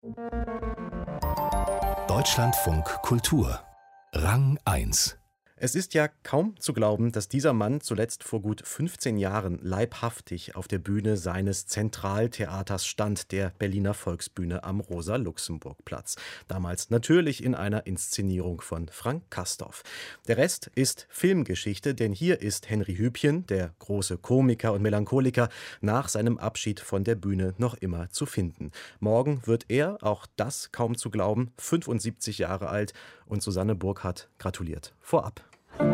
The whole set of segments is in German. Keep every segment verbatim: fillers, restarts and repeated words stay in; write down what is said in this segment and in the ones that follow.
Deutschlandfunk Kultur Rang eins. Es ist ja kaum zu glauben, dass dieser Mann zuletzt vor gut fünfzehn Jahren leibhaftig auf der Bühne seines Zentraltheaters stand, der Berliner Volksbühne am Rosa-Luxemburg-Platz. Damals natürlich in einer Inszenierung von Frank Castorf. Der Rest ist Filmgeschichte, denn hier ist Henry Hübchen, der große Komiker und Melancholiker, nach seinem Abschied von der Bühne noch immer zu finden. Morgen wird er, auch das kaum zu glauben, fünfundsiebzig Jahre alt, und Susanne Burkhardt gratuliert vorab.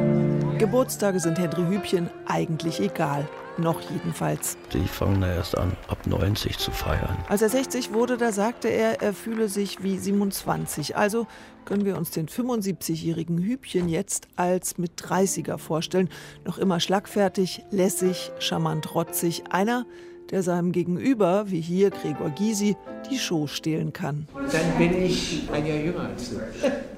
Geburtstage sind Henry Hübchen eigentlich egal. Noch jedenfalls. Die fangen da erst an, ab neunzig zu feiern. Als er sechzig wurde, da sagte er, er fühle sich wie siebenundzwanzig. Also können wir uns den fünfundsiebzigjährigen Hübchen jetzt als mit dreißiger vorstellen. Noch immer schlagfertig, lässig, charmant rotzig. Einer, der seinem Gegenüber, wie hier Gregor Gysi, die Show stehlen kann. Dann bin ich ein Jahr jünger als du.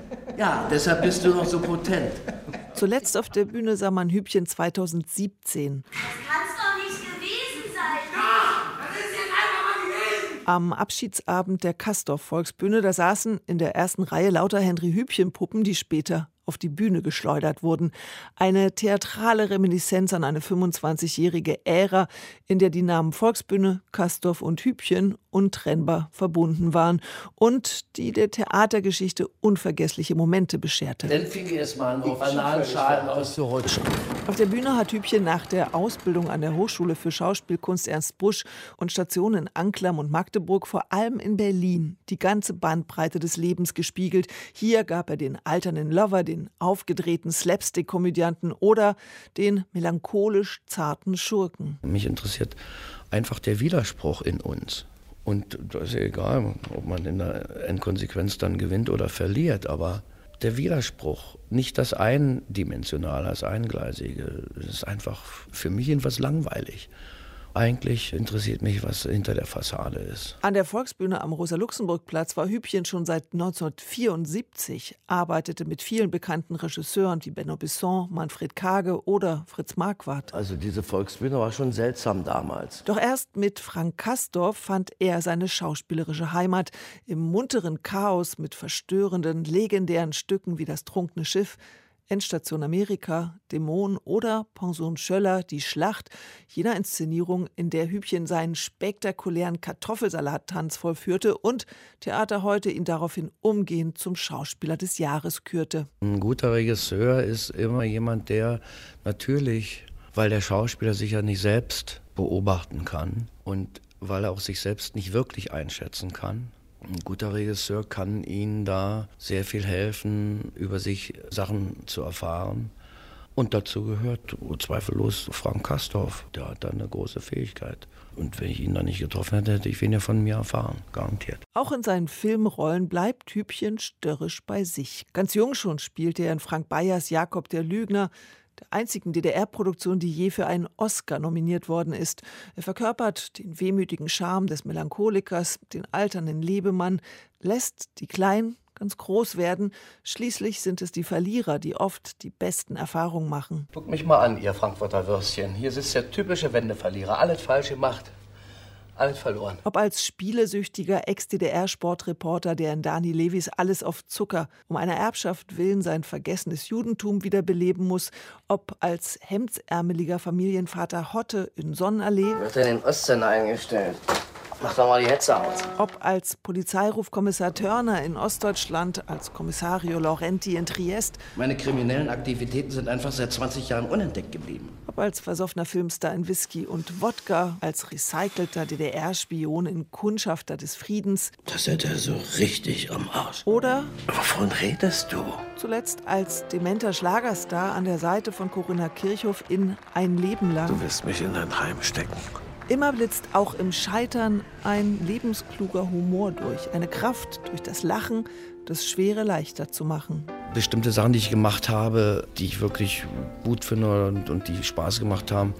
Ja, deshalb bist du noch so potent. Zuletzt auf der Bühne sah man Hübchen zweitausendsiebzehn. Das kann's doch nicht gewesen sein. Ja, das ist jetzt einfach mal gewesen. Am Abschiedsabend der Castorf-Volksbühne, da saßen in der ersten Reihe lauter Henry Hübchen-Puppen, die später auf die Bühne geschleudert wurden. Eine theatrale Reminiszenz an eine fünfundzwanzigjährige Ära, in der die Namen Volksbühne, Castorf und Hübchen untrennbar verbunden waren und die der Theatergeschichte unvergessliche Momente bescherte. Dann fing es mal an, auf Analschalen auszurutschen. Auf der Bühne hat Hübchen nach der Ausbildung an der Hochschule für Schauspielkunst Ernst Busch und Stationen in Anklam und Magdeburg vor allem in Berlin die ganze Bandbreite des Lebens gespiegelt. Hier gab er den alternden Lover, den aufgedrehten Slapstick-Komödianten oder den melancholisch zarten Schurken. Mich interessiert einfach der Widerspruch in uns. Und das ist ja egal, ob man in der Endkonsequenz dann gewinnt oder verliert, aber der Widerspruch, nicht das Eindimensionale, das Eingleisige, das ist einfach für mich jedenfalls langweilig. Eigentlich interessiert mich, was hinter der Fassade ist. An der Volksbühne am Rosa-Luxemburg-Platz war Hübchen schon seit neunzehnhundertvierundsiebzig, arbeitete mit vielen bekannten Regisseuren wie Benno Besson, Manfred Kage oder Fritz Marquardt. Also diese Volksbühne war schon seltsam damals. Doch erst mit Frank Castorf fand er seine schauspielerische Heimat im munteren Chaos mit verstörenden, legendären Stücken wie Das trunkene Schiff, Endstation Amerika, Dämon oder Pension Schöller, die Schlacht, jener Inszenierung, in der Hübchen seinen spektakulären Kartoffelsalat-Tanz vollführte und Theater heute ihn daraufhin umgehend zum Schauspieler des Jahres kürte. Ein guter Regisseur ist immer jemand, der natürlich, weil der Schauspieler sich ja nicht selbst beobachten kann und weil er auch sich selbst nicht wirklich einschätzen kann, ein guter Regisseur kann Ihnen da sehr viel helfen, über sich Sachen zu erfahren. Und dazu gehört zweifellos Frank Castorf. Der hat da eine große Fähigkeit. Und wenn ich ihn da nicht getroffen hätte, hätte ich weniger von mir erfahren. Garantiert. Auch in seinen Filmrollen bleibt Hübchen störrisch bei sich. Ganz jung schon spielte er in Frank Bayers Jakob der Lügner, der einzigen D D R-Produktion, die je für einen Oscar nominiert worden ist. Er verkörpert den wehmütigen Charme des Melancholikers, den alternden Lebemann, lässt die Kleinen ganz groß werden. Schließlich sind es die Verlierer, die oft die besten Erfahrungen machen. Guck mich mal an, ihr Frankfurter Würstchen. Hier sitzt der typische Wendeverlierer. Alles falsch gemacht. Alles verloren. Ob als spielesüchtiger Ex-D D R-Sportreporter, der in Dani Lewis Alles auf Zucker um einer Erbschaft willen sein vergessenes Judentum wiederbeleben muss, ob als hemdsärmeliger Familienvater Hotte in Sonnenallee, Wird er den Ostsender eingestellt? Mach doch mal die Hetze aus. ob als Polizeirufkommissar Törner in Ostdeutschland, als Kommissario Laurenti in Triest, Meine kriminellen Aktivitäten sind einfach seit zwanzig Jahren unentdeckt geblieben. ob als versoffener Filmstar in Whisky und Wodka, als recycelter D D R-Spion in Kundschafter des Friedens Das ist ja so richtig am Arsch. oder Wovon redest du? zuletzt als dementer Schlagerstar an der Seite von Corinna Kirchhoff in Ein Leben lang. Du wirst mich in dein Heim stecken. Immer blitzt auch im Scheitern ein lebenskluger Humor durch, eine Kraft durch das Lachen, das Schwere leichter zu machen. Bestimmte Sachen, die ich gemacht habe, die ich wirklich gut finde und, und die Spaß gemacht haben,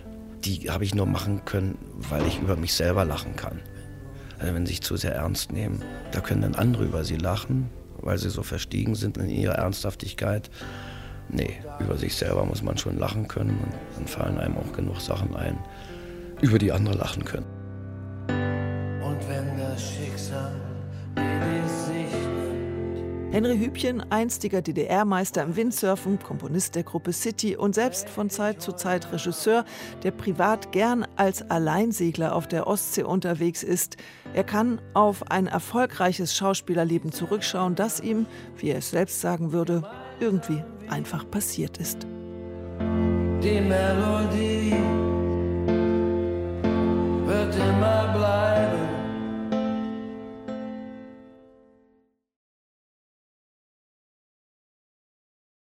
die habe ich nur machen können, weil ich über mich selber lachen kann. Also wenn sie sich zu sehr ernst nehmen, da können dann andere über sie lachen, weil sie so verstiegen sind in ihrer Ernsthaftigkeit. Nee, über sich selber muss man schon lachen können und dann fallen einem auch genug Sachen ein, über die andere lachen können. Und wenn das Schicksal Henry Hübchen, einstiger D D R-Meister im Windsurfen, Komponist der Gruppe City und selbst von Zeit zu Zeit Regisseur, der privat gern als Alleinsegler auf der Ostsee unterwegs ist. Er kann auf ein erfolgreiches Schauspielerleben zurückschauen, das ihm, wie er es selbst sagen würde, irgendwie einfach passiert ist. Die Melodie